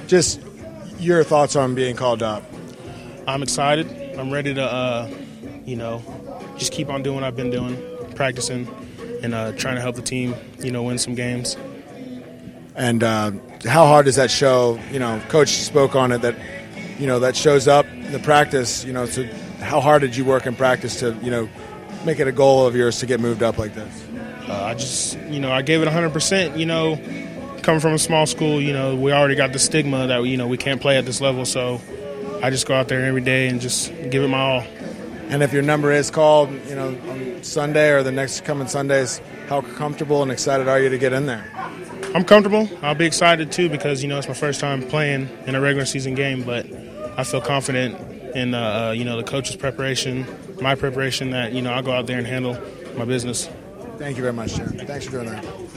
Just your thoughts on being called up. I'm excited. I'm ready to, just keep on doing what I've been doing, practicing, and trying to help the team, win some games. And how hard does that show? Coach spoke on it that, that shows up in the practice. So how hard did you work in practice to, make it a goal of yours to get moved up like this? I gave it 100%. Coming from a small school, we already got the stigma that, we can't play at this level. So I just go out there every day and just give it my all. And if your number is called, on Sunday or the next coming Sundays, how comfortable and excited are you to get in there? I'm comfortable. I'll be excited, too, because, it's my first time playing in a regular season game. But I feel confident in, the coach's preparation, my preparation, that, I'll go out there and handle my business. Thank you very much, Jared. Thanks for doing that.